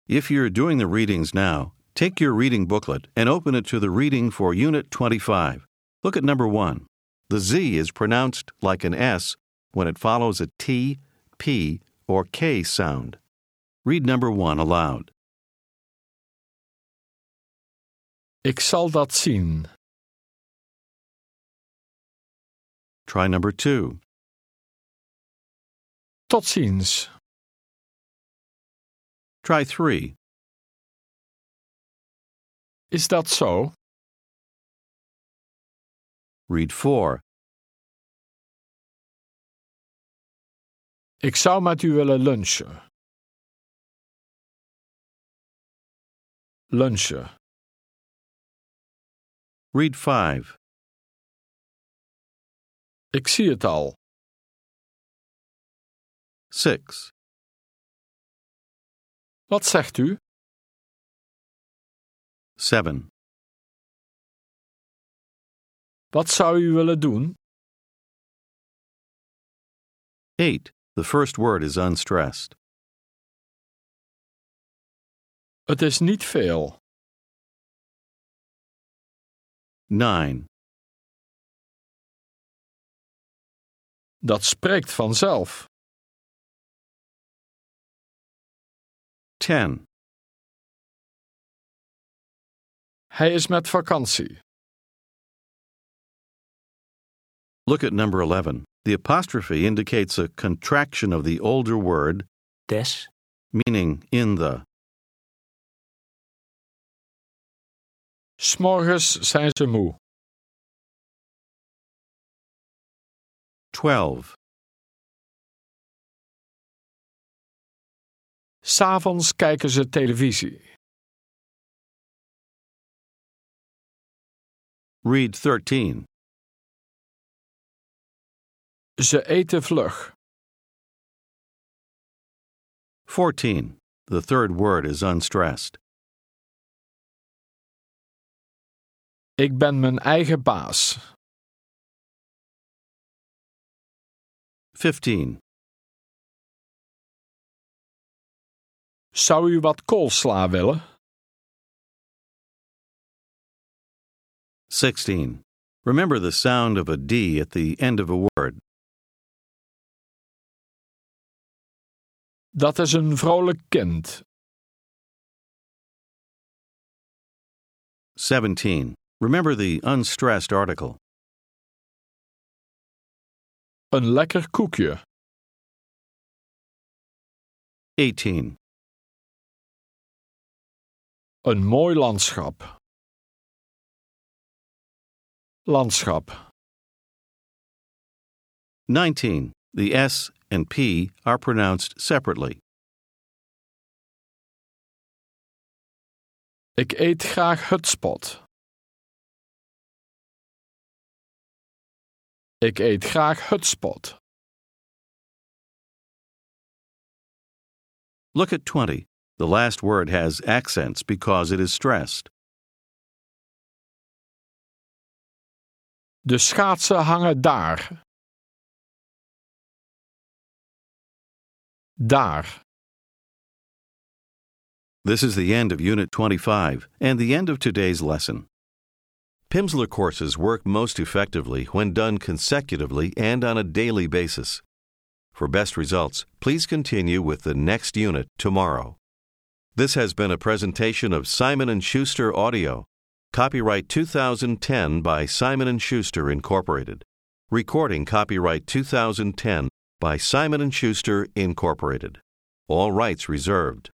If you're doing the readings now, take your reading booklet and open it to the reading for Unit 25. Look at number 1. The Z is pronounced like an S when it follows a T, P, or K sound. Read number 1 aloud. Ik zal dat zien. Try number 2. Tot ziens. Try 3. Is dat zo? Read 4. Ik zou met u willen lunchen. Lunchen. Read 5. Ik zie het al. 6. Wat zegt u? 7. Wat zou u willen doen? 8. The first word is unstressed. Het is niet veel. 9. Dat spreekt vanzelf. 10. Hij is met vakantie. Look at number 11. The apostrophe indicates a contraction of the older word des, meaning in the. 'S Morgens zijn ze moe. 12. 'S Avonds kijken ze televisie. Read 13. Ze eten vlug. 14. The third word is unstressed. Ik ben mijn eigen baas. 15. Zou u wat koolsla willen? 16. Remember the sound of a D at the end of a word. Dat is een vrolijk kind. 17. Remember the unstressed article. Een lekker koekje. 18. Een mooi landschap. Landschap. 19. The S and P are pronounced separately. Ik eet graag hutspot. Ik eet graag hutspot. Look at 20. The last word has accents because it is stressed. De schaatsen hangen daar. Daar. This is the end of Unit 25 and the end of today's lesson. Pimsleur courses work most effectively when done consecutively and on a daily basis. For best results, please continue with the next unit tomorrow. This has been a presentation of Simon & Schuster Audio. Copyright 2010 by Simon & Schuster, Incorporated. Recording copyright 2010 by Simon & Schuster, Incorporated. All rights reserved.